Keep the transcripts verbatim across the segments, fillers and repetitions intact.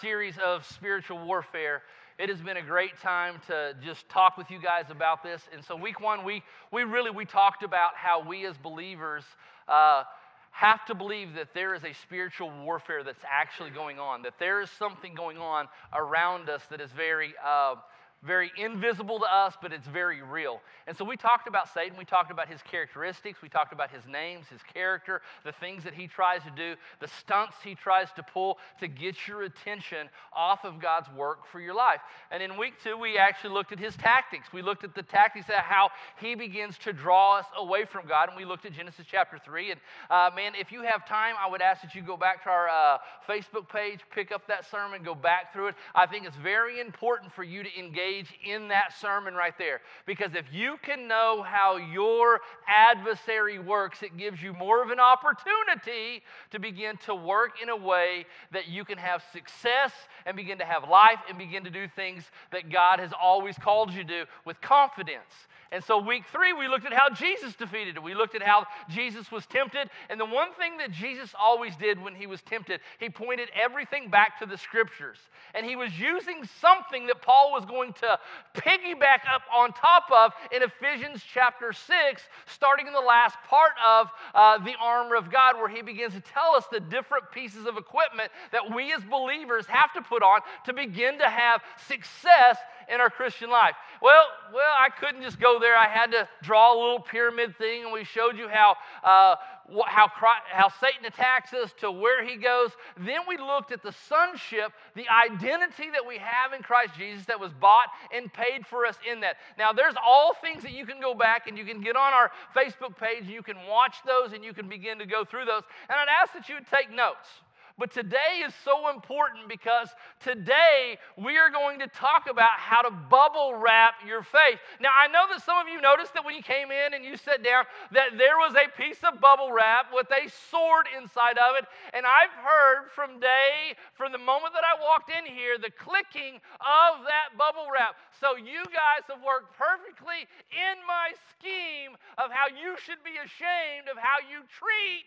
Series of spiritual warfare. It has been a great time to just talk with you guys about this. And so week one, we we really we talked about how we as believers uh, have to believe that there is a spiritual warfare that's actually going on, that there is something going on around us that is very uh, very invisible to us, but it's very real. And so we talked about Satan, we talked about his characteristics, we talked about his names, his character, the things that he tries to do, the stunts he tries to pull to get your attention off of God's work for your life. And in week two, we actually looked at his tactics. We looked at the tactics of how he begins to draw us away from God, and we looked at Genesis chapter three. And uh, man, if you have time, I would ask that you go back to our uh, Facebook page, pick up that sermon, go back through it. I think it's very important for you to engage in that sermon right there, because if you can know how your adversary works, it gives you more of an opportunity to begin to work in a way that you can have success and begin to have life and begin to do things that God has always called you to do with confidence. And so week three, we looked at how Jesus defeated it. We looked at how Jesus was tempted. And the one thing that Jesus always did when he was tempted, he pointed everything back to the Scriptures. And he was using something that Paul was going to piggyback up on top of in Ephesians chapter six, starting in the last part of uh, the armor of God, where he begins to tell us the different pieces of equipment that we as believers have to put on to begin to have success in our Christian life. Well, well, I couldn't just go there. I had to draw a little pyramid thing, and we showed you how uh, how how Satan attacks us to where he goes. Then we looked at the sonship, the identity that we have in Christ Jesus that was bought and paid for us in that. Now, there's all things that you can go back and you can get on our Facebook page, and you can watch those, and you can begin to go through those. And I'd ask that you would take notes. But today is so important because today we are going to talk about how to bubble wrap your faith. Now, I know that some of you noticed that when you came in and you sat down that there was a piece of bubble wrap with a sword inside of it. And I've heard from day, from the moment that I walked in here, the clicking of that bubble wrap. So you guys have worked perfectly in my scheme of how you should be ashamed of how you treat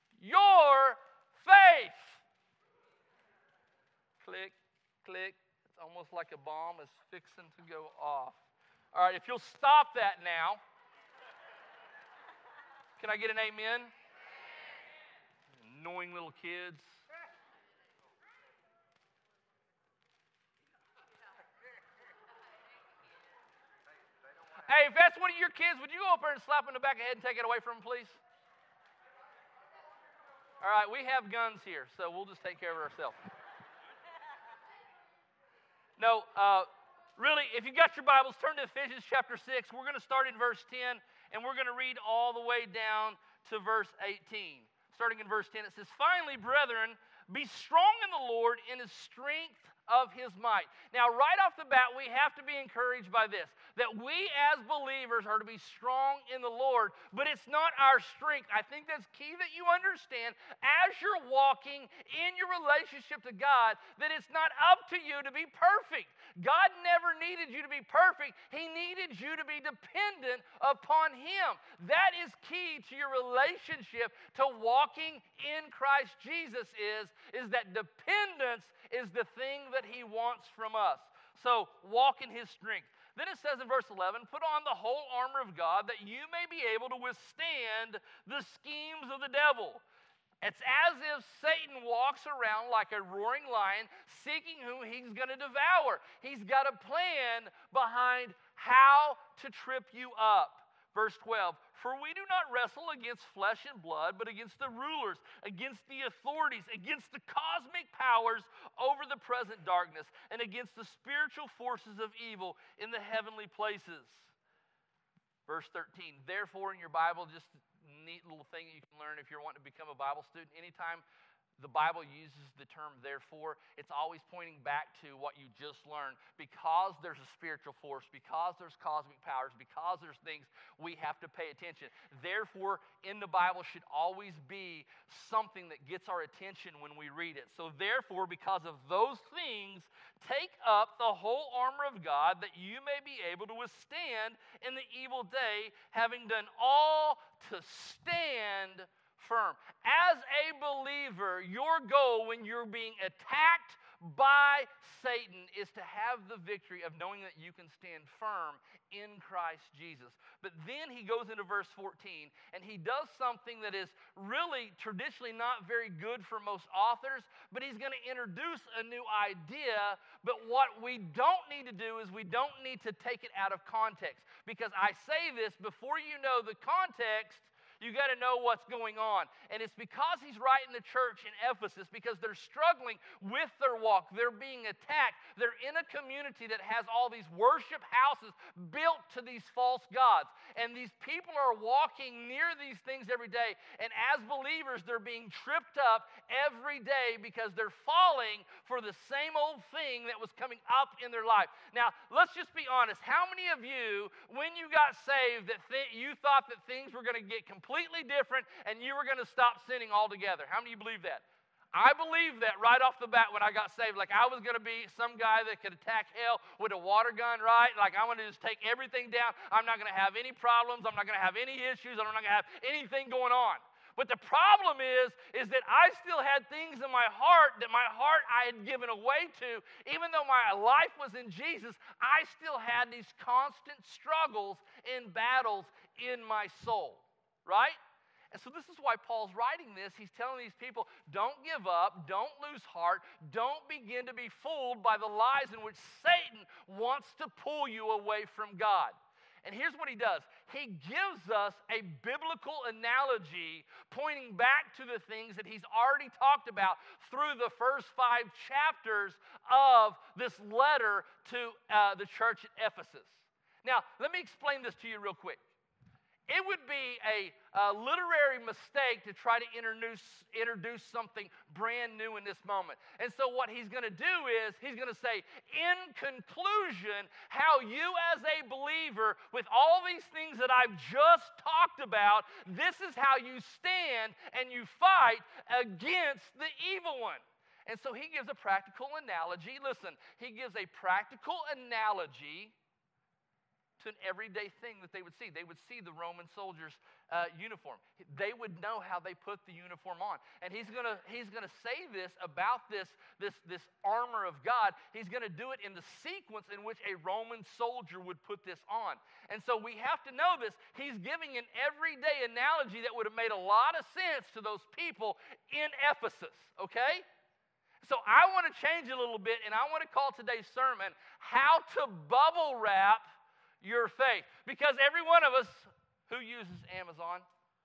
your faith. Click, click. It's almost like a bomb is fixing to go off. All right, if you'll stop that now. Can I get an amen? Annoying little kids. Hey, if that's one of your kids, would you go up there and slap him in the back of the head and take it away from him, please? All right, we have guns here, so we'll just take care of it ourselves. No, uh, really, if you got your Bibles, turn to Ephesians chapter six. We're going to start in verse ten, and we're going to read all the way down to verse eighteen. Starting in verse ten, it says, "Finally, brethren, be strong in the Lord in his strength of his might." Now, right off the bat, we have to be encouraged by this, that we as believers are to be strong in the Lord, but it's not our strength. I think that's key that you understand as you're walking in your relationship to God, that it's not up to you to be perfect. God never needed you to be perfect. He needed you to be dependent upon him. That is key to your relationship to walking in Christ Jesus is, is that dependence is the thing that he wants from us. So walk in his strength. Then it says in verse eleven, "Put on the whole armor of God that you may be able to withstand the schemes of the devil." It's as if Satan walks around like a roaring lion seeking who he's going to devour. He's got a plan behind how to trip you up. Verse twelve, "For we do not wrestle against flesh and blood, but against the rulers, against the authorities, against the cosmic powers over the present darkness, and against the spiritual forces of evil in the heavenly places." Verse thirteen, "Therefore," in your Bible, just a neat little thing you can learn if you're wanting to become a Bible student, anytime the Bible uses the term therefore, it's always pointing back to what you just learned. Because there's a spiritual force, because there's cosmic powers, because there's things, we have to pay attention. Therefore, in the Bible should always be something that gets our attention when we read it. So therefore, because of those things, take up the whole armor of God that you may be able to withstand in the evil day, having done all to stand firm. As a believer, your goal when you're being attacked by Satan is to have the victory of knowing that you can stand firm in Christ Jesus. But then he goes into verse fourteen, and he does something that is really traditionally not very good for most authors, but he's going to introduce a new idea. But what we don't need to do is we don't need to take it out of context. Because I say this, before you know the context, you got to know what's going on. And it's because he's writing the church in Ephesus, because they're struggling with their walk. They're being attacked. They're in a community that has all these worship houses built to these false gods. And these people are walking near these things every day. And as believers, they're being tripped up every day because they're falling for the same old thing that was coming up in their life. Now, let's just be honest. How many of you, when you got saved, that th- you thought that things were going to get completely completely different and you were going to stop sinning altogether? How many of you believe that? I believed that right off the bat when I got saved. Like I was going to be some guy that could attack hell with a water gun, right? Like I want to just take everything down. I'm not going to have any problems. I'm not going to have any issues. I'm not going to have anything going on. But the problem is, is that I still had things in my heart that my heart I had given away to. Even though my life was in Jesus, I still had these constant struggles and battles in my soul. Right? And so this is why Paul's writing this. He's telling these people, don't give up, don't lose heart, don't begin to be fooled by the lies in which Satan wants to pull you away from God. And here's what he does. He gives us a biblical analogy pointing back to the things that he's already talked about through the first five chapters of this letter to uh, the church at Ephesus. Now, let me explain this to you real quick. It would be a, a literary mistake to try to introduce, introduce something brand new in this moment. And so what he's going to do is he's going to say, in conclusion, how you as a believer, with all these things that I've just talked about, this is how you stand and you fight against the evil one. And so he gives a practical analogy. Listen, he gives a practical analogy to an everyday thing that they would see. They would see the Roman soldiers' uh, uniform. They would know how they put the uniform on. And he's gonna he's gonna say this about this, this, this armor of God. He's gonna do it in the sequence in which a Roman soldier would put this on. And so we have to know this. He's giving an everyday analogy that would have made a lot of sense to those people in Ephesus, okay? So I want to change a little bit, and I want to call today's sermon, How to Bubble Wrap Your Faith. Because every one of us who uses Amazon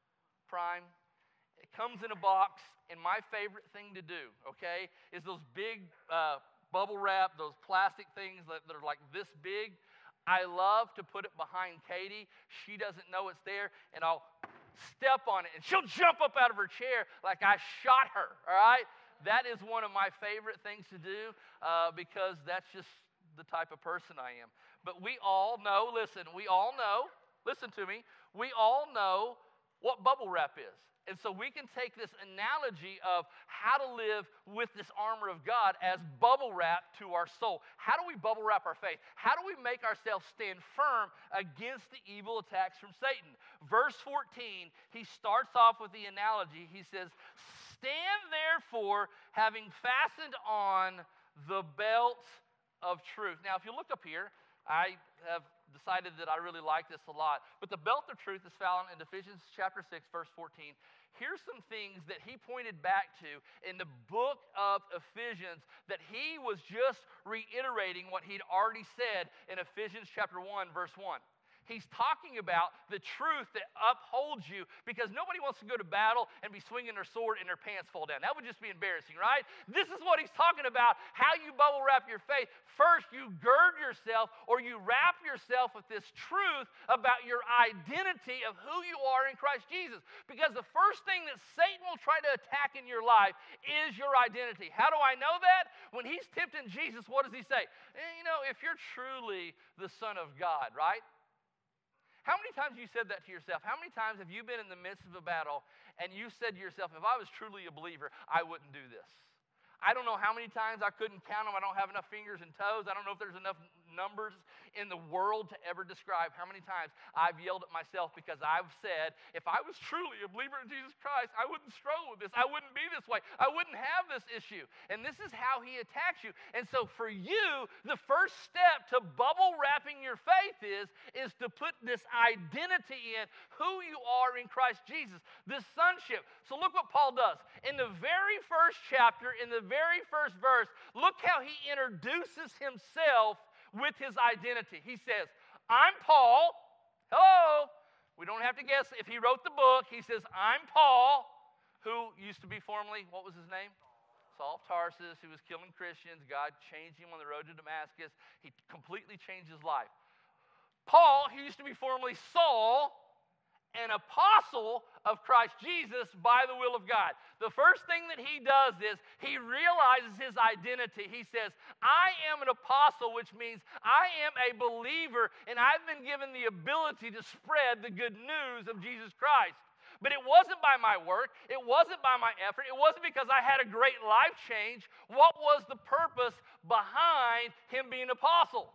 Prime, it comes in a box, and my favorite thing to do, okay, is those big uh, bubble wrap, those plastic things that, that are like this big. I love to put it behind Katie. She doesn't know it's there, and I'll step on it, and she'll jump up out of her chair like I shot her, all right? That is one of my favorite things to do uh, because that's just the type of person I am. But we all know, listen, we all know, listen to me, we all know what bubble wrap is. And so we can take this analogy of how to live with this armor of God as bubble wrap to our soul. How do we bubble wrap our faith? How do we make ourselves stand firm against the evil attacks from Satan? Verse fourteen, he starts off with the analogy. He says, "Stand therefore, having fastened on the belt of truth." Now, if you look up here, I have decided that I really like this a lot. But the belt of truth is found in Ephesians chapter six, verse fourteen. Here's some things that he pointed back to in the book of Ephesians that he was just reiterating what he'd already said in Ephesians chapter one, verse one. He's talking about the truth that upholds you, because nobody wants to go to battle and be swinging their sword and their pants fall down. That would just be embarrassing, right? This is what he's talking about, how you bubble wrap your faith. First, you gird yourself, or you wrap yourself with this truth about your identity of who you are in Christ Jesus. Because the first thing that Satan will try to attack in your life is your identity. How do I know that? When he's tempting Jesus, what does he say? Eh, you know, if you're truly the Son of God, right? How many times have you said that to yourself? How many times have you been in the midst of a battle and you said to yourself, if I was truly a believer, I wouldn't do this. I don't know how many times, I couldn't count them. I don't have enough fingers and toes. I don't know if there's enough numbers in the world to ever describe how many times I've yelled at myself because I've said, if I was truly a believer in Jesus Christ, I wouldn't struggle with this. I wouldn't be this way. I wouldn't have this issue. And this is how he attacks you. And so for you, the first step to bubble wrapping your faith is, is to put this identity in who you are in Christ Jesus, this sonship. So look what Paul does. In the very first chapter, in the very first verse, look how he introduces himself with his identity. He says, I'm Paul. Hello. We don't have to guess if he wrote the book. He says, I'm Paul, who used to be formerly, what was his name? Saul of Tarsus, who was killing Christians. God changed him on the road to Damascus. He completely changed his life. Paul, who used to be formerly Saul, an apostle of Christ Jesus by the will of God. The first thing that he does is he realizes his identity. He says, I am an apostle, which means I am a believer, and I've been given the ability to spread the good news of Jesus Christ. But it wasn't by my work. It wasn't by my effort. It wasn't because I had a great life change. What was the purpose behind him being an apostle?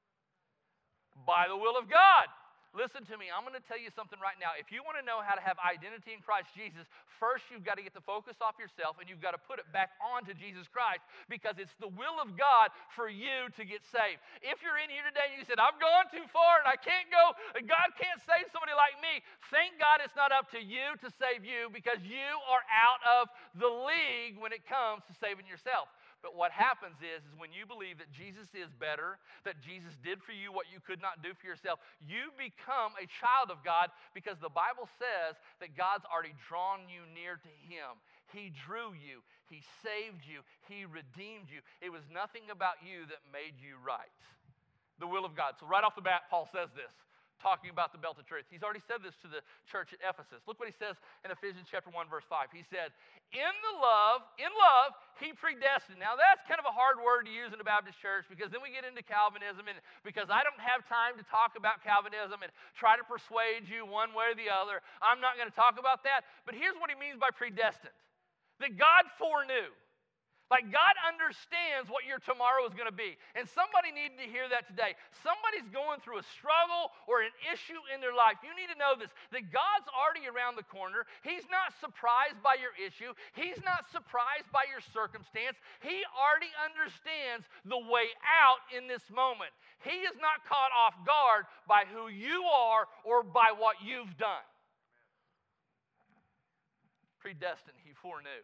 By the will of God. Listen to me, I'm going to tell you something right now. If you want to know how to have identity in Christ Jesus, first you've got to get the focus off yourself and you've got to put it back onto Jesus Christ, because it's the will of God for you to get saved. If you're in here today and you said, I've gone too far and I can't go, and God can't save somebody like me, thank God it's not up to you to save you, because you are out of the league when it comes to saving yourself. But what happens is, is when you believe that Jesus is better, that Jesus did for you what you could not do for yourself, you become a child of God, because the Bible says that God's already drawn you near to him. He drew you. He saved you. He redeemed you. It was nothing about you that made you right. The will of God. So right off the bat, Paul says this, talking about the belt of truth. He's already said this to the church at Ephesus. Look what he says in Ephesians chapter one, verse five. He said, in the love, in love, he predestined. Now that's kind of a hard word to use in a Baptist church, because then we get into Calvinism, and because I don't have time to talk about Calvinism and try to persuade you one way or the other, I'm not going to talk about that. But here's what he means by predestined. That God foreknew. Like, God understands what your tomorrow is going to be. And somebody needed to hear that today. Somebody's going through a struggle or an issue in their life. You need to know this, that God's already around the corner. He's not surprised by your issue. He's not surprised by your circumstance. He already understands the way out in this moment. He is not caught off guard by who you are or by what you've done. Predestined, he foreknew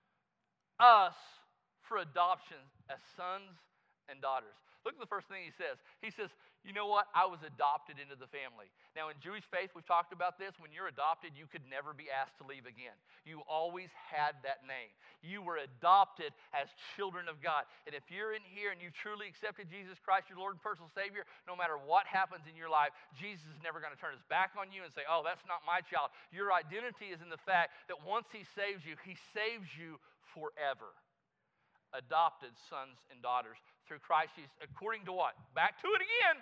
us for adoption as sons and daughters. Look at the first thing he says. He says, you know what? I was adopted into the family. Now, in Jewish faith, we've talked about this. When you're adopted, you could never be asked to leave again. You always had that name. You were adopted as children of God. And if you're in here and you truly accepted Jesus Christ, your Lord and personal Savior, no matter what happens in your life, Jesus is never going to turn his back on you and say, oh, that's not my child. Your identity is in the fact that once he saves you, he saves you forever. Adopted sons and daughters through Christ Jesus, according to what? Back to it again.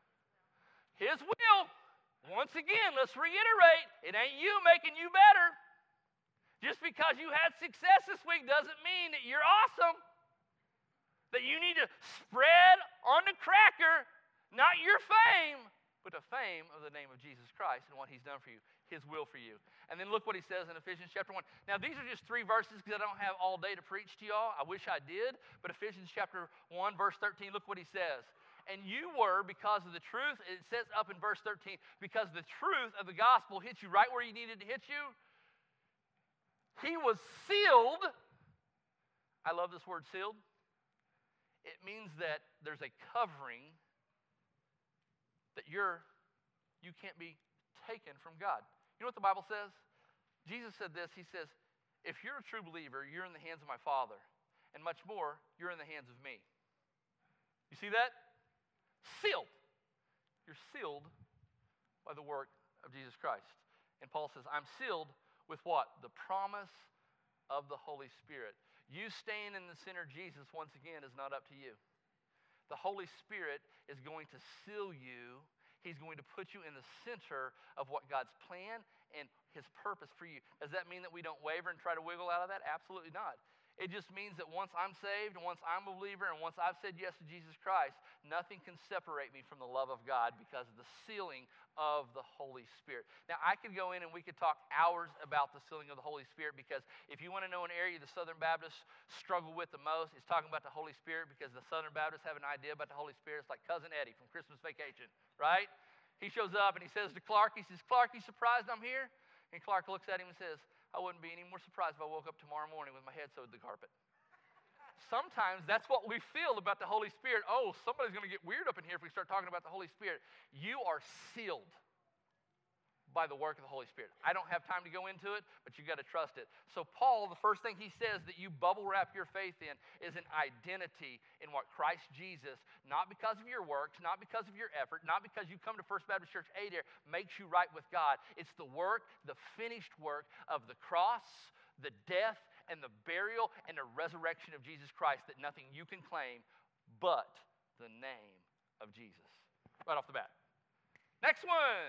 His will. Once again, let's reiterate, it ain't you making you better. Just because you had success this week doesn't mean that you're awesome. That you need to spread on the cracker, not your fame, but the fame of the name of Jesus Christ and what he's done for you, his will for you. And then look what he says in Ephesians chapter one. Now, these are just three verses because I don't have all day to preach to y'all. I wish I did. But Ephesians chapter one, verse thirteen, look what he says. And you were, because of the truth, it says up in verse thirteen, because the truth of the gospel hit you right where you needed to hit you. He was sealed. I love this word, sealed. It means that there's a covering that you're, you can't be taken from God. You know what the Bible says? Jesus said this. He says, if you're a true believer, you're in the hands of my Father. And much more, you're in the hands of me. You see that? Sealed. You're sealed by the work of Jesus Christ. And Paul says, I'm sealed with what? The promise of the Holy Spirit. You staying in the center of Jesus, once again, is not up to you. The Holy Spirit is going to seal you. He's going to put you in the center of what God's plan and his purpose for you. Does that mean that we don't waver and try to wiggle out of that? Absolutely not. It just means that once I'm saved, and once I'm a believer, and once I've said yes to Jesus Christ, nothing can separate me from the love of God because of the sealing of the Holy Spirit. Now, I could go in and we could talk hours about the sealing of the Holy Spirit, because if you want to know an area the Southern Baptists struggle with the most, it's talking about the Holy Spirit, because the Southern Baptists have an idea about the Holy Spirit. It's like Cousin Eddie from Christmas Vacation, right? He shows up and he says to Clark, he says, "Clark, you surprised I'm here?" And Clark looks at him and says, "I wouldn't be any more surprised if I woke up tomorrow morning with my head sewed to the carpet." Sometimes that's what we feel about the Holy Spirit. Oh, somebody's going to get weird up in here if we start talking about the Holy Spirit. You are sealed by the work of the Holy Spirit. I don't have time to go into it, but you got to trust it. So Paul, the first thing he says that you bubble wrap your faith in is an identity in what Christ Jesus, not because of your works, not because of your effort, not because you come to First Baptist Church Adair, makes you right with God. It's the work, the finished work of the cross, the death, and the burial and the resurrection of Jesus Christ, that nothing you can claim but the name of Jesus. Right off the bat. Next one.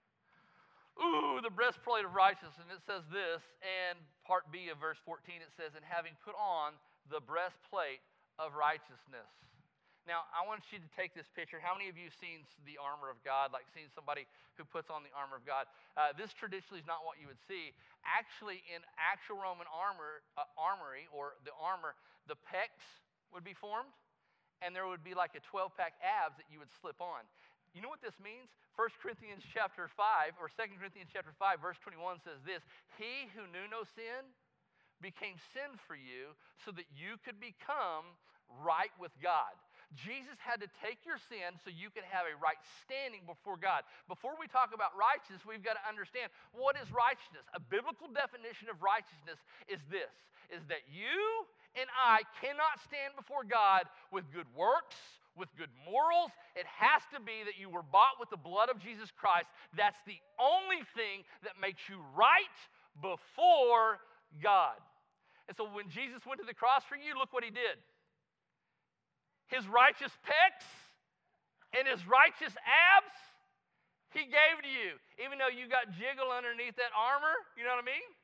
Ooh, the breastplate of righteousness. And it says this, and part B of verse fourteen, it says, "And having put on the breastplate of righteousness." Now, I want you to take this picture. How many of you have seen the armor of God, like seen somebody who puts on the armor of God? Uh, this traditionally is not what you would see. Actually, in actual Roman armor, uh, armory, or the armor, the pecs would be formed, and there would be like a twelve-pack abs that you would slip on. You know what this means? First Corinthians chapter five, or Second Corinthians chapter five, verse twenty-one says this, "He who knew no sin became sin for you so that you could become right with God." Jesus had to take your sin so you could have a right standing before God. Before we talk about righteousness, we've got to understand, what is righteousness? A biblical definition of righteousness is this, is that you and I cannot stand before God with good works, with good morals. It has to be that you were bought with the blood of Jesus Christ. That's the only thing that makes you right before God. And so when Jesus went to the cross for you, look what he did. His righteous pecs and his righteous abs, he gave to you. Even though you got jiggle underneath that armor, you know what I mean?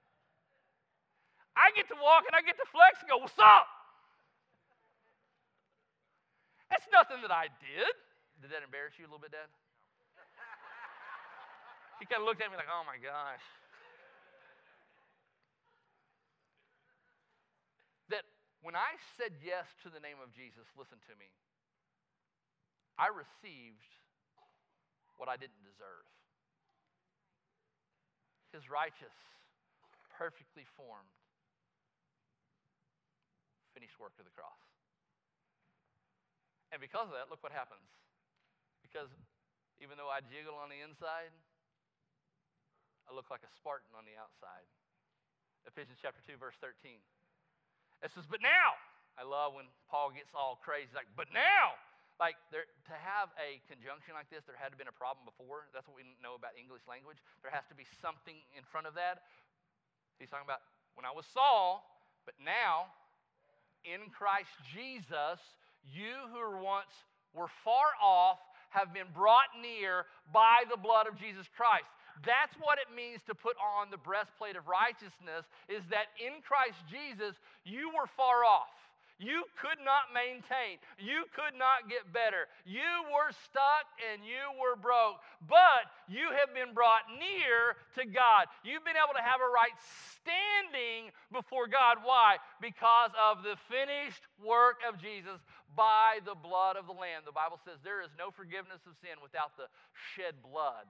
I get to walk and I get to flex and go, "What's up?" That's nothing that I did. Did that embarrass you a little bit, Dad? He kind of looked at me like, "Oh my gosh." That when I said yes to the name of Jesus, listen to me, I received what I didn't deserve. His righteous, perfectly formed, finished work of the cross. And because of that, look what happens. Because even though I jiggle on the inside, I look like a Spartan on the outside. Ephesians chapter two, verse thirteen. It says, "But now," I love when Paul gets all crazy, like, "But now," like there, to have a conjunction like this, there had to have been a problem before. That's what we know about English language. There has to be something in front of that. He's talking about, when I was Saul, but now, in Christ Jesus, you who were once were far off have been brought near by the blood of Jesus Christ. That's what it means to put on the breastplate of righteousness, is that in Christ Jesus, you were far off. You could not maintain. You could not get better. You were stuck and you were broke. But you have been brought near to God. You've been able to have a right standing before God. Why? Because of the finished work of Jesus by the blood of the Lamb. The Bible says there is no forgiveness of sin without the shed blood.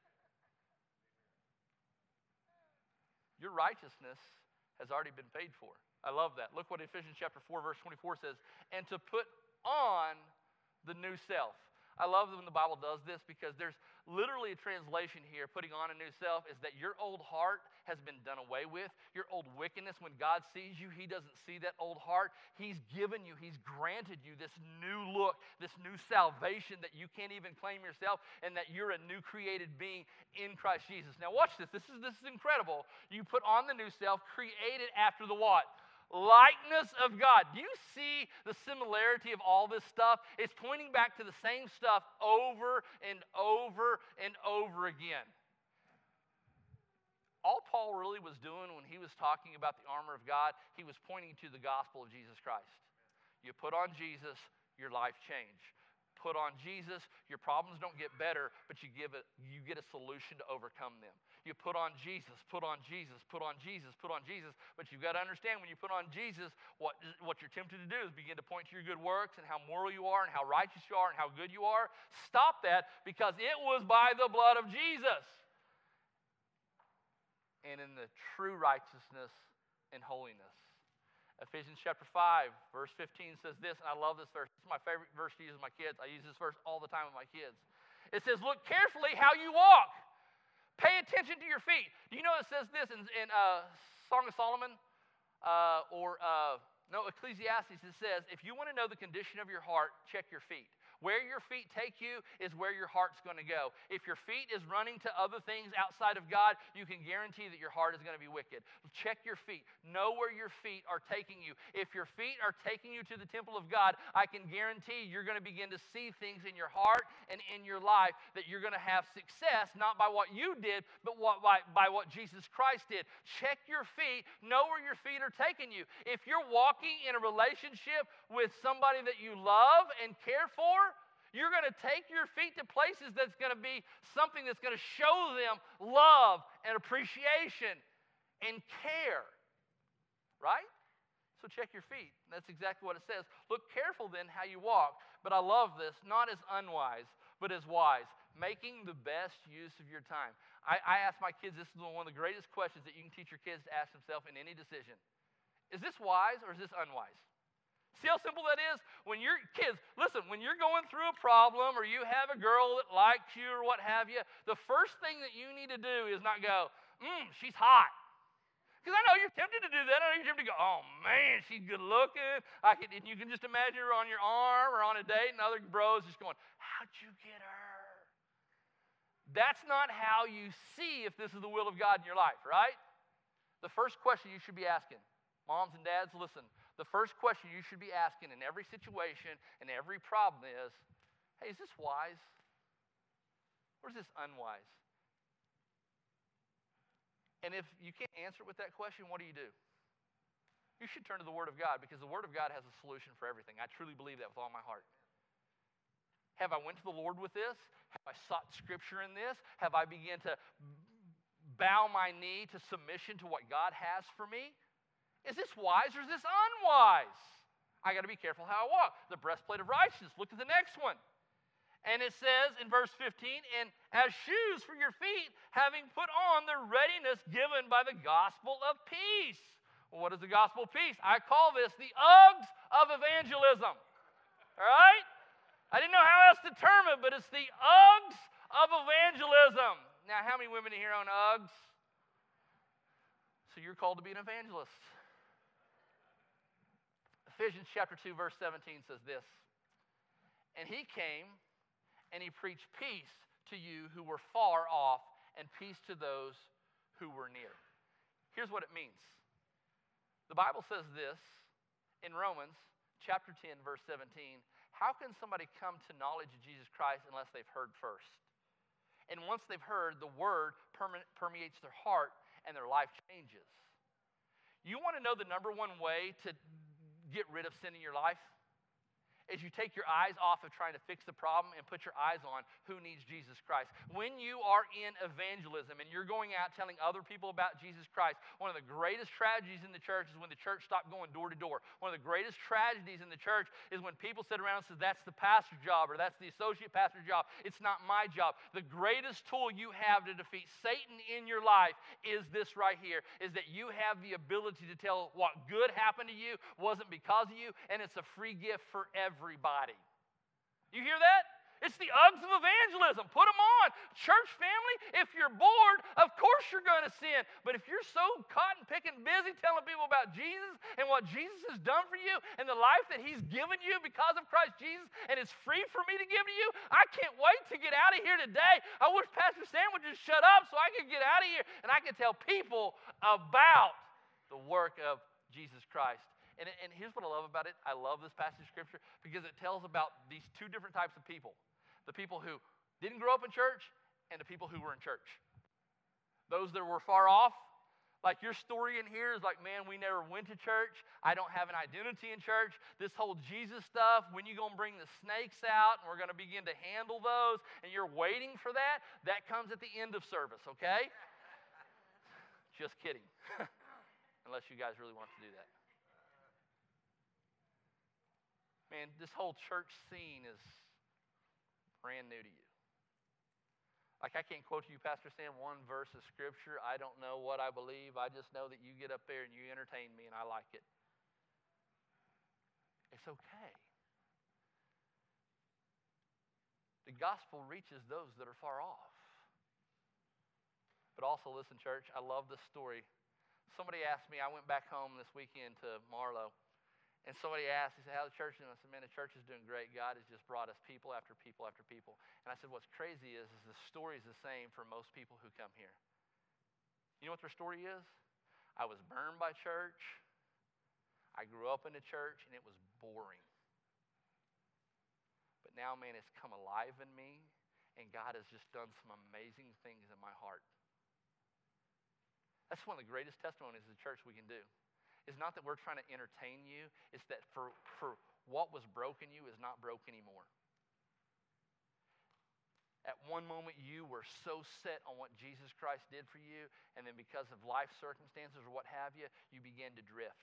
Your righteousness has already been paid for. I love that. Look what Ephesians chapter four, verse twenty-four says. "And to put on the new self." I love when the Bible does this, because there's literally a translation here, putting on a new self, is that your old heart has been done away with. Your old wickedness, when God sees you, he doesn't see that old heart. He's given you, he's granted you this new look, this new salvation that you can't even claim yourself, and that you're a new created being in Christ Jesus. Now watch this. This is, this is incredible. You put on the new self, created after the what? Likeness of God. Do you see the similarity of all this stuff? It's pointing back to the same stuff over and over and over again. all Paul really was doing when he was talking about the armor of God, he was pointing to the gospel of Jesus Christ. You put on Jesus, your life change. Put on Jesus, your problems don't get better, but you give it, you get a solution to overcome them. You put on Jesus, put on Jesus, put on Jesus, put on Jesus, but you've got to understand when you put on Jesus, what, what you're tempted to do is begin to point to your good works and how moral you are and how righteous you are and how good you are. Stop that, because it was by the blood of Jesus and in the true righteousness and holiness. Ephesians chapter five, verse fifteen says this, and I love this verse. It's my favorite verse to use with my kids. I use this verse all the time with my kids. It says, look carefully how you walk. Pay attention to your feet. Do you know it says this in, in uh, Song of Solomon? Uh, or, uh, no, Ecclesiastes. It says, if you want to know the condition of your heart, check your feet. Where your feet take you is where your heart's going to go. If your feet is running to other things outside of God, you can guarantee that your heart is going to be wicked. Check your feet. Know where your feet are taking you. If your feet are taking you to the temple of God, I can guarantee you're going to begin to see things in your heart and in your life that you're going to have success, not by what you did, but what, by, by what Jesus Christ did. Check your feet. Know where your feet are taking you. If you're walking in a relationship with somebody that you love and care for, you're going to take your feet to places that's going to be something that's going to show them love and appreciation and care. Right? So check your feet. That's exactly what it says. Look careful then how you walk. But I love this, not as unwise, but as wise, making the best use of your time. I, I ask my kids, this is one of the greatest questions that you can teach your kids to ask themselves in any decision. Is this wise or is this unwise? See how simple that is? When your kids, listen, when you're going through a problem or you have a girl that likes you or what have you, the first thing that you need to do is not go, mmm, she's hot. Because I know you're tempted to do that. I know you're tempted to go, oh man, she's good looking. I can, and you can just imagine her on your arm or on a date and other bros just going, how'd you get her? That's not how you see if this is the will of God in your life, right? The first question you should be asking, moms and dads, listen. The first question you should be asking in every situation and every problem is, hey, is this wise? Or is this unwise? And if you can't answer it with that question, what do you do? You should turn to the Word of God, because the Word of God has a solution for everything. I truly believe that with all my heart. Have I went to the Lord with this? Have I sought Scripture in this? Have I begun to bow my knee to submission to what God has for me? Is this wise or is this unwise? I got to be careful how I walk. The breastplate of righteousness. Look at the next one. And it says in verse fifteen, and as shoes for your feet, having put on the readiness given by the gospel of peace. Well, what is the gospel of peace? I call this the Uggs of evangelism. All right? I didn't know how else to term it, but it's the Uggs of evangelism. Now, how many women here own Uggs? So you're called to be an evangelist. Ephesians chapter two, verse seventeen says this, and he came and he preached peace to you who were far off and peace to those who were near. Here's what it means. The Bible says this in Romans chapter ten, verse seventeen, how can somebody come to knowledge of Jesus Christ unless they've heard first? And once they've heard, the word permeates their heart and their life changes. You want to know the number one way to get rid of sin in your life? Is you take your eyes off of trying to fix the problem and put your eyes on who needs Jesus Christ. When you are in evangelism and you're going out telling other people about Jesus Christ, one of the greatest tragedies in the church is when the church stopped going door to door. One of the greatest tragedies in the church is when people sit around and say, that's the pastor's job or that's the associate pastor's job. It's not my job. The greatest tool you have to defeat Satan in your life is this right here, is that you have the ability to tell what good happened to you wasn't because of you, and it's a free gift for everyone. Everybody. You hear that? It's the Uggs of evangelism. Put them on. Church family, if you're bored, of course you're going to sin. But if you're so cotton picking busy telling people about Jesus and what Jesus has done for you and the life that he's given you because of Christ Jesus and it's free for me to give to you, I can't wait to get out of here today. I wish Pastor Sam would just shut up so I could get out of here and I could tell people about the work of Jesus Christ. And, and here's what I love about it. I love this passage of Scripture because it tells about these two different types of people. The people who didn't grow up in church and the people who were in church. Those that were far off, like your story in here is like, man, we never went to church. I don't have an identity in church. This whole Jesus stuff, when you going to bring the snakes out and we're going to begin to handle those and you're waiting for that, that comes at the end of service, okay? Just kidding. Unless you guys really want to do that. Man, this whole church scene is brand new to you. Like, I can't quote you, Pastor Sam, one verse of Scripture. I don't know what I believe. I just know that you get up there and you entertain me, and I like it. It's okay. The gospel reaches those that are far off. But also, listen, church, I love this story. Somebody asked me, I went back home this weekend to Marlow, and somebody asked, he said, how's the church doing? I said, man, the church is doing great. God has just brought us people after people after people. And I said, what's crazy is, is the story is the same for most people who come here. You know what their story is? I was burned by church. I grew up in the church, and it was boring. But now, man, it's come alive in me, and God has just done some amazing things in my heart. That's one of the greatest testimonies as a church we can do. It's not that we're trying to entertain you. It's that for, for what was broken you is not broke anymore. At one moment, you were so set on what Jesus Christ did for you, and then because of life circumstances or what have you, you began to drift.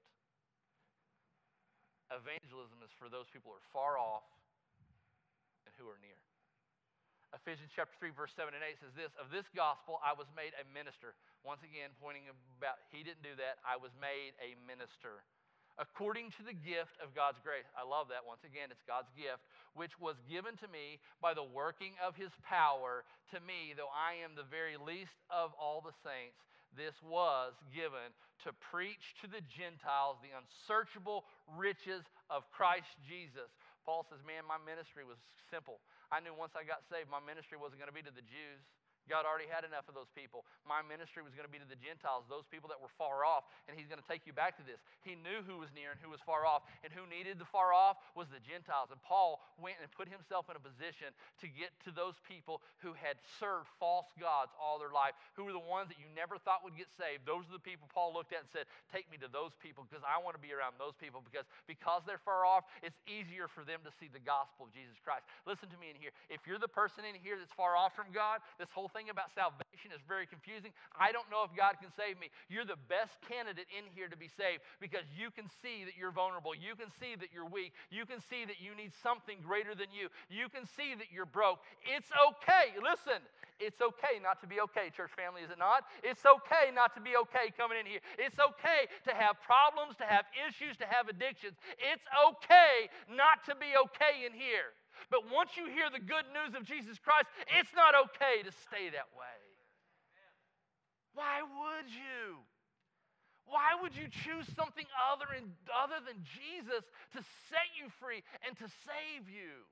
Evangelism is for those people who are far off and who are near. Ephesians chapter three, verse seven and eight says this, of this gospel I was made a minister. Once again, pointing about, he didn't do that. I was made a minister. According to the gift of God's grace. I love that. Once again, it's God's gift, which was given to me by the working of his power. To me, though I am the very least of all the saints, this was given to preach to the Gentiles the unsearchable riches of Christ Jesus. Paul says, man, my ministry was simple. I knew once I got saved, my ministry wasn't going to be to the Jews. God already had enough of those people. My ministry was going to be to the Gentiles, those people that were far off, and he's going to take you back to this. He knew who was near and who was far off, and who needed the far off was the Gentiles. And Paul went and put himself in a position to get to those people who had served false gods all their life, who were the ones that you never thought would get saved. Those are the people Paul looked at and said, take me to those people because I want to be around those people because, because they're far off, it's easier for them to see the gospel of Jesus Christ. Listen to me in here. If you're the person in here that's far off from God, this whole thing about salvation is very confusing. I don't know if God can save me. You're the best candidate in here to be saved because you can see that you're vulnerable. You can see that you're weak. You can see that you need something greater than you. You can see that you're broke. It's okay. Listen, it's okay not to be okay, church family, is it not? It's okay not to be okay coming in here. It's okay to have problems, to have issues, to have addictions. It's okay not to be okay in here. But once you hear the good news of Jesus Christ, it's not okay to stay that way. Why would you? Why would you choose something other, in, other than Jesus to set you free and to save you?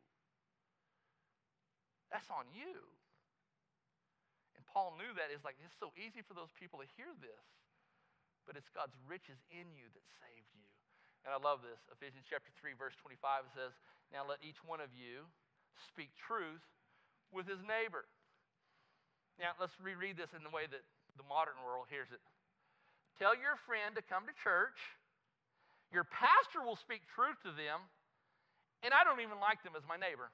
That's on you. And Paul knew that. It's like, it's so easy for those people to hear this. But it's God's riches in you that saved you. And I love this. Ephesians chapter three, verse twenty-five says, now let each one of you speak truth with his neighbor. Now let's reread this in the way that the modern world hears it. Tell your friend to come to church. Your pastor will speak truth to them. And I don't even like them as my neighbor.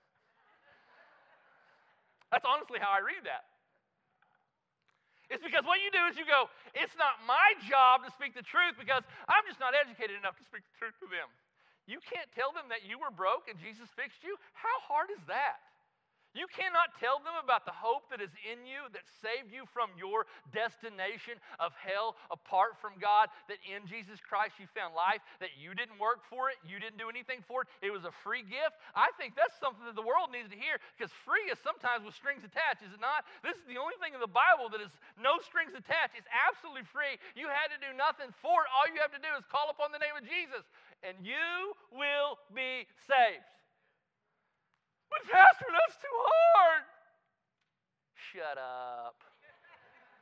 That's honestly how I read that. It's because what you do is you go, it's not my job to speak the truth because I'm just not educated enough to speak the truth to them. You can't tell them that you were broke and Jesus fixed you. How hard is that? You cannot tell them about the hope that is in you that saved you from your destination of hell apart from God, that in Jesus Christ you found life, that you didn't work for it, you didn't do anything for it, it was a free gift. I think that's something that the world needs to hear because free is sometimes with strings attached, is it not? This is the only thing in the Bible that is no strings attached. It's absolutely free. You had to do nothing for it. All you have to do is call upon the name of Jesus and you will be saved. But Pastor, that's too hard. Shut up.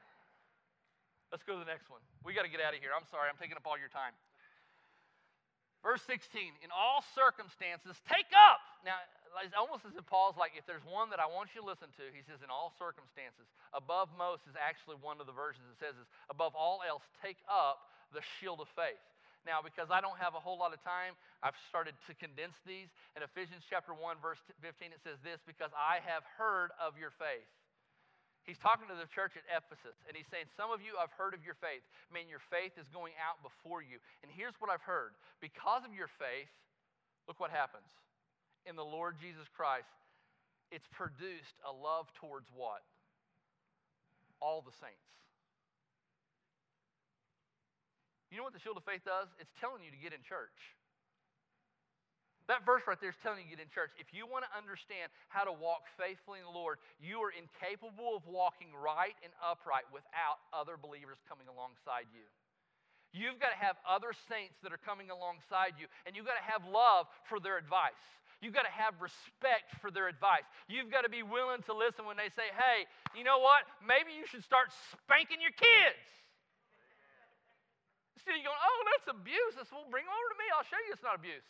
Let's go to the next one. We got to get out of here. I'm sorry, I'm taking up all your time. Verse sixteen, in all circumstances, take up. Now, it's almost as if Paul's like, if there's one that I want you to listen to, he says, in all circumstances. Above most is actually one of the versions that says this, above all else, take up the shield of faith. Now, because I don't have a whole lot of time, I've started to condense these. In Ephesians chapter one, verse fifteen, it says this, because I have heard of your faith. He's talking to the church at Ephesus, and he's saying, some of you have heard of your faith. I mean, your faith is going out before you. And here's what I've heard. Because of your faith, look what happens. In the Lord Jesus Christ, it's produced a love towards what? All the saints. You know what the shield of faith does? It's telling you to get in church. That verse right there is telling you to get in church. If you want to understand how to walk faithfully in the Lord, you are incapable of walking right and upright without other believers coming alongside you. You've got to have other saints that are coming alongside you, and you've got to have love for their advice. You've got to have respect for their advice. You've got to be willing to listen when they say, hey, you know what? Maybe you should start spanking your kids. Instead of you going, oh, that's abuse. I said, well, bring them over to me. I'll show you it's not abuse.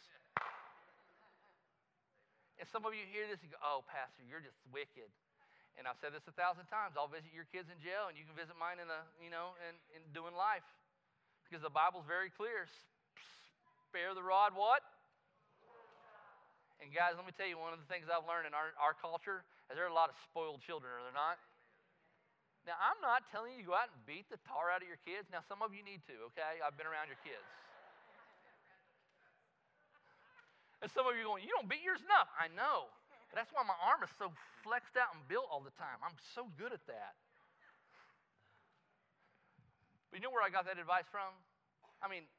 And some of you hear this and go, oh, Pastor, you're just wicked. And I've said this a thousand times. I'll visit your kids in jail, and you can visit mine in the, you know, in, in doing life. Because the Bible's very clear. Spare the rod, what? And guys, let me tell you, one of the things I've learned in our, our culture is there are a lot of spoiled children, are there not? Now, I'm not telling you to go out and beat the tar out of your kids. Now, some of you need to, okay? I've been around your kids. And some of you are going, you don't beat yours enough. I know. But that's why my arm is so flexed out and built all the time. I'm so good at that. But you know where I got that advice from? I mean,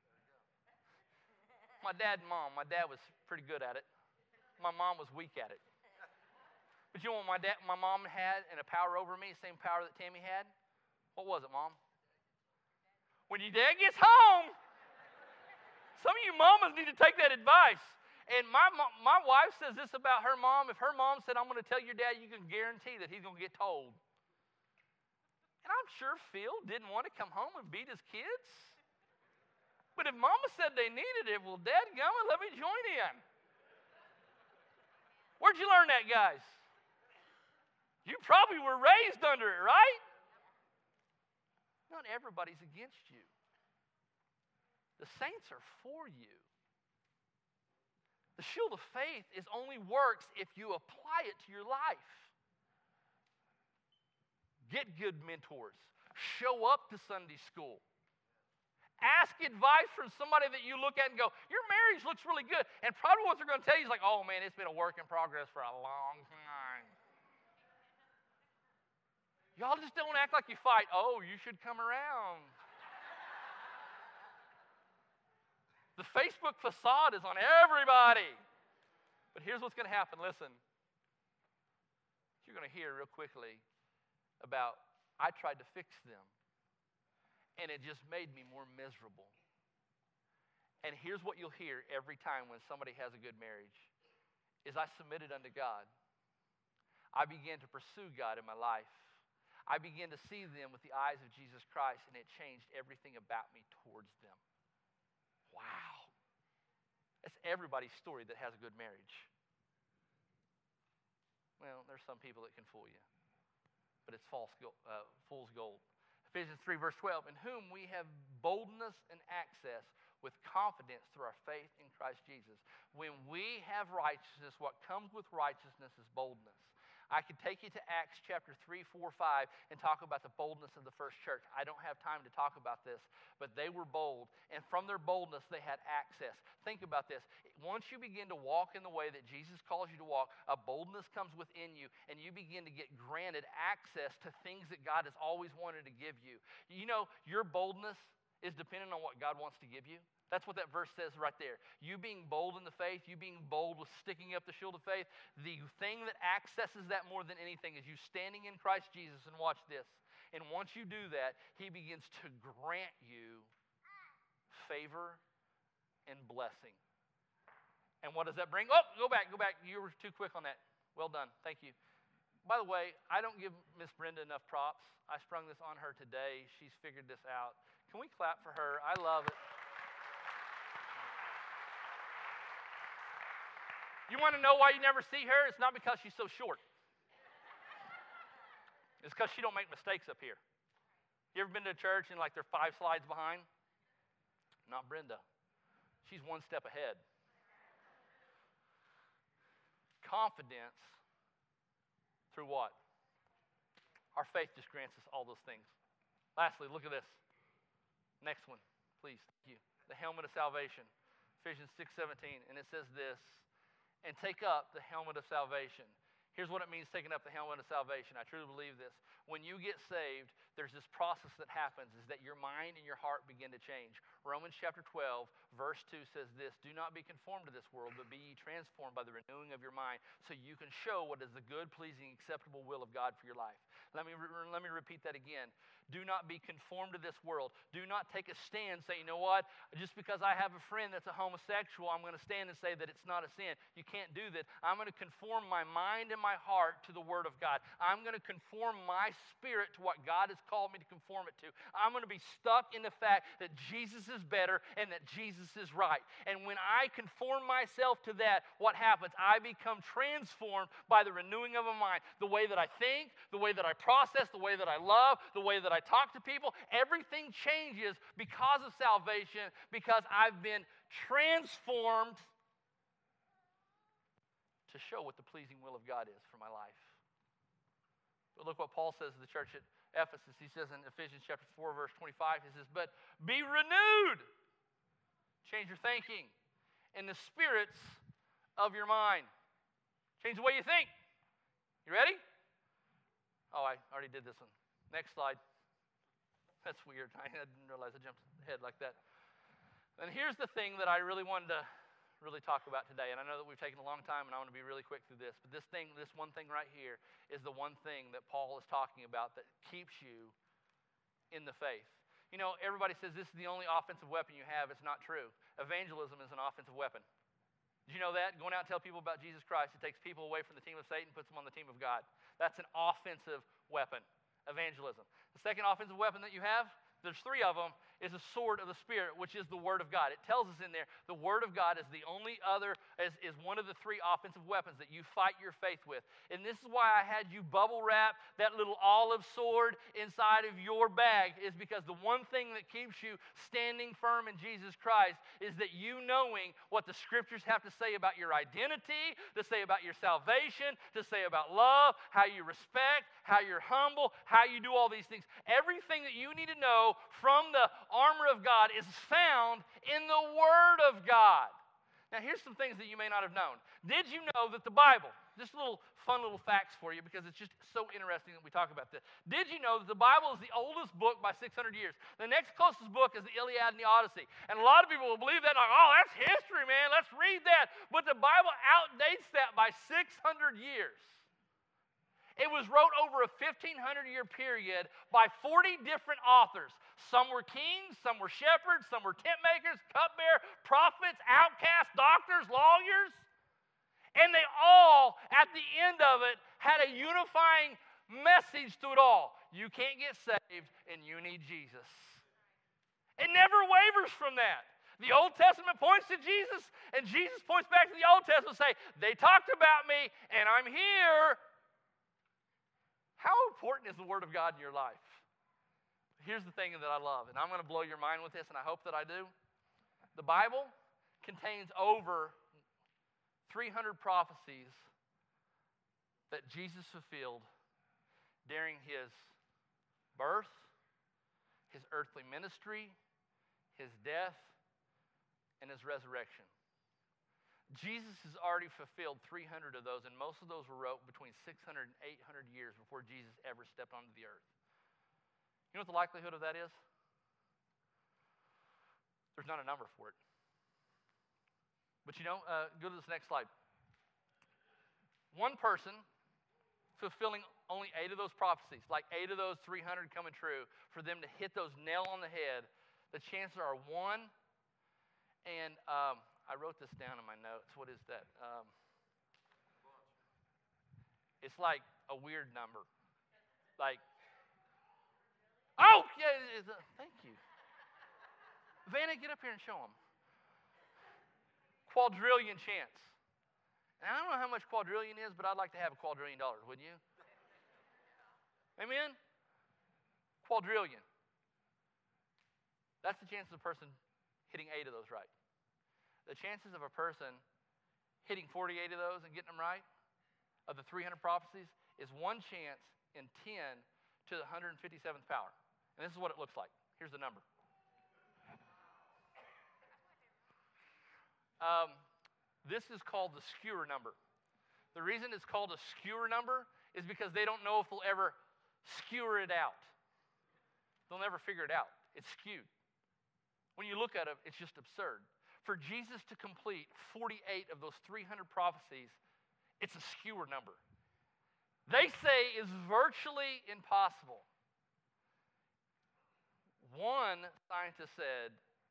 my dad and mom. My dad was pretty good at it. My mom was weak at it. But you know what my dad, my mom had and a power over me, the same power that Tammy had? What was it, Mom? When your dad gets home, some of you mamas need to take that advice. And my my wife says this about her mom. If her mom said, I'm going to tell your dad, you can guarantee that he's going to get told. And I'm sure Phil didn't want to come home and beat his kids. But if mama said they needed it, well, dadgummit, let me join in. Where'd you learn that, guys? You probably were raised under it, right? Not everybody's against you. The saints are for you. The shield of faith is only works if you apply it to your life. Get good mentors. Show up to Sunday school. Ask advice from somebody that you look at and go, your marriage looks really good. And probably what they're going to tell you is like, oh man, it's been a work in progress for a long time. Y'all just don't act like you fight. Oh, you should come around. The Facebook facade is on everybody. But here's what's going to happen. Listen. You're going to hear real quickly about, I tried to fix them. And it just made me more miserable. And here's what you'll hear every time when somebody has a good marriage, is I submitted unto God. I began to pursue God in my life. I began to see them with the eyes of Jesus Christ, and it changed everything about me towards them. Wow. That's everybody's story that has a good marriage. Well, there's some people that can fool you, but it's false, uh, fool's gold. Ephesians three, verse twelve, in whom we have boldness and access with confidence through our faith in Christ Jesus. When we have righteousness, what comes with righteousness is boldness. I could take you to Acts chapter three, four, five and talk about the boldness of the first church. I don't have time to talk about this, but they were bold. And from their boldness, they had access. Think about this. Once you begin to walk in the way that Jesus calls you to walk, a boldness comes within you, and you begin to get granted access to things that God has always wanted to give you. You know, your boldness is dependent on what God wants to give you. That's what that verse says right there. You being bold in the faith, you being bold with sticking up the shield of faith, the thing that accesses that more than anything is you standing in Christ Jesus. And watch this. And once you do that, he begins to grant you favor and blessing. And what does that bring? Oh, go back, go back. You were too quick on that. Well done. Thank you. By the way, I don't give Miss Brenda enough props. I sprung this on her today. She's figured this out. Can we clap for her? I love it. You want to know why you never see her? It's not because she's so short. It's because she don't make mistakes up here. You ever been to a church and like they're five slides behind? Not Brenda. She's one step ahead. Confidence through what? Our faith just grants us all those things. Lastly, look at this. Next one, please. Thank you. The helmet of salvation. Ephesians six seventeen. And it says this, and take up the helmet of salvation. Here's what it means taking up the helmet of salvation. I truly believe this. When you get saved, there's this process that happens, is that your mind and your heart begin to change. Romans chapter twelve, verse two says this, do not be conformed to this world, but be ye transformed by the renewing of your mind, so you can show what is the good, pleasing, acceptable will of God for your life. Let me, re- let me repeat that again. Do not be conformed to this world. Do not take a stand saying, you know what, just because I have a friend that's a homosexual, I'm going to stand and say that it's not a sin. You can't do that. I'm going to conform my mind and my heart to the Word of God. I'm going to conform my spirit to what God has called me to conform it to. I'm going to be stuck in the fact that Jesus is better and that Jesus is right. And when I conform myself to that, what happens? I become transformed by the renewing of my mind. The way that I think, the way that I process, the way that I love, the way that I talk to people, everything changes because of salvation, because I've been transformed to show what the pleasing will of God is for my life. But look what Paul says to the church at Ephesus. He says in Ephesians chapter four, verse twenty-five, he says, but be renewed. Change your thinking in the spirits of your mind. Change the way you think. You ready? Oh, I already did this one. Next slide. That's weird. I didn't realize I jumped ahead like that. And here's the thing that I really wanted to really talk about today. And I know that we've taken a long time, and I want to be really quick through this. But this thing, this one thing right here is the one thing that Paul is talking about that keeps you in the faith. You know, everybody says this is the only offensive weapon you have. It's not true. Evangelism is an offensive weapon. Did you know that? Going out and tell people about Jesus Christ, it takes people away from the team of Satan, puts them on the team of God. That's an offensive weapon, evangelism. The second offensive weapon that you have, there's three of them, is a sword of the Spirit, which is the Word of God. It tells us in there the Word of God is the only other, is, is one of the three offensive weapons that you fight your faith with. And this is why I had you bubble wrap that little olive sword inside of your bag, is because the one thing that keeps you standing firm in Jesus Christ is that you knowing what the Scriptures have to say about your identity, to say about your salvation, to say about love, how you respect, how you're humble, how you do all these things. Everything that you need to know from the armor of God is found in the Word of God. Now, here's some things that you may not have known. Did you know that the Bible, just little fun little facts for you because it's just so interesting that we talk about this. Did you know that the Bible is the oldest book by six hundred years? The next closest book is the Iliad and the Odyssey. And a lot of people will believe that, like, oh, that's history, man. Let's read that. But the Bible outdates that by six hundred years. It was wrote over a fifteen hundred year period by forty different authors. Some were kings, some were shepherds, some were tent makers, cupbearers, prophets, outcasts, doctors, lawyers. And they all, at the end of it, had a unifying message to it all. You can't get saved and you need Jesus. It never wavers from that. The Old Testament points to Jesus, and Jesus points back to the Old Testament and say, they talked about me, and I'm here. How important is the Word of God in your life? Here's the thing that I love, and I'm going to blow your mind with this, and I hope that I do. The Bible contains over three hundred prophecies that Jesus fulfilled during his birth, his earthly ministry, his death, and his resurrection. Jesus has already fulfilled three hundred of those, and most of those were wrote between six hundred and eight hundred years before Jesus ever stepped onto the earth. You know what the likelihood of that is? There's not a number for it. But you know, uh, go to this next slide. One person fulfilling only eight of those prophecies, like eight of those three hundred coming true, for them to hit those nail on the head, the chances are one, and um, I wrote this down in my notes. What is that? Um, it's like a weird number. Like, oh, yeah, it's a, thank you. Vanna, get up here and show them. Quadrillion chance. know how much quadrillion is, but I'd like to have a quadrillion dollars, wouldn't you? Amen? Quadrillion. That's the chance of a person hitting eight of those right. The chances of a person hitting forty-eight of those and getting them right, of the three hundred prophecies, is one chance in ten to the one hundred fifty-seventh power. And this is what it looks like. Here's the number. Um, this is called the skewer number. The reason it's called a skewer number is because they don't know if they'll ever skewer it out. They'll never figure it out. It's skewed. When you look at it, it's just absurd. For Jesus to complete forty-eight of those three hundred prophecies, it's a skewer number. They say is virtually impossible. One scientist said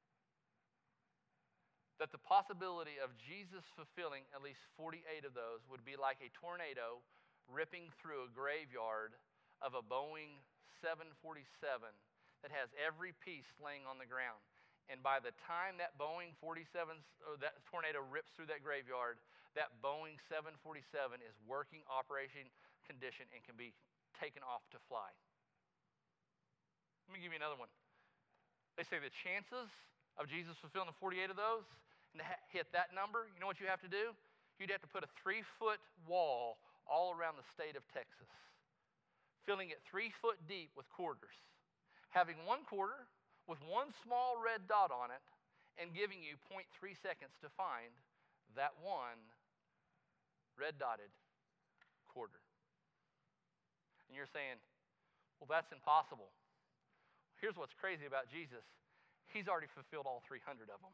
that the possibility of Jesus fulfilling at least forty-eight of those would be like a tornado ripping through a graveyard of a Boeing seven forty-seven that has every piece laying on the ground. And by the time that Boeing forty-seven, or that tornado rips through that graveyard, that Boeing seven forty-seven is working operation condition and can be taken off to fly. Let me give you another one. They say the chances of Jesus fulfilling the forty-eight of those and to hit that number, you know what you have to do? You'd have to put a three-foot wall all around the state of Texas, filling it three foot deep with quarters, having one quarter with one small red dot on it, and giving you zero point three seconds to find that one red dotted quarter. And you're saying, well, that's impossible. Here's what's crazy about Jesus. He's already fulfilled all three hundred of them.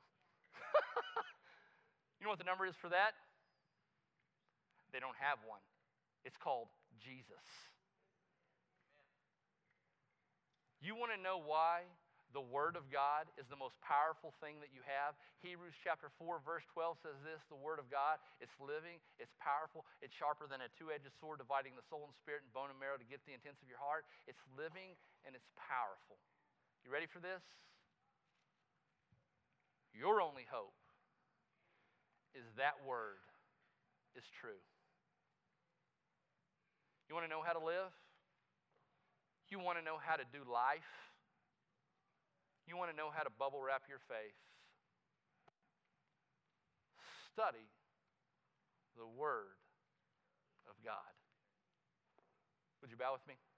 You know what the number is for that? They don't have one. It's called Jesus. You want to know why the Word of God is the most powerful thing that you have? Hebrews chapter four, verse twelve says this: the Word of God, it's living, it's powerful, it's sharper than a two-edged sword, dividing the soul and spirit and bone and marrow to get the intents of your heart. It's living and it's powerful. You ready for this? Your only hope is that Word is true. You want to know how to live? You want to know how to do life? You want to know how to bubble wrap your faith? Study the Word of God. Would you bow with me?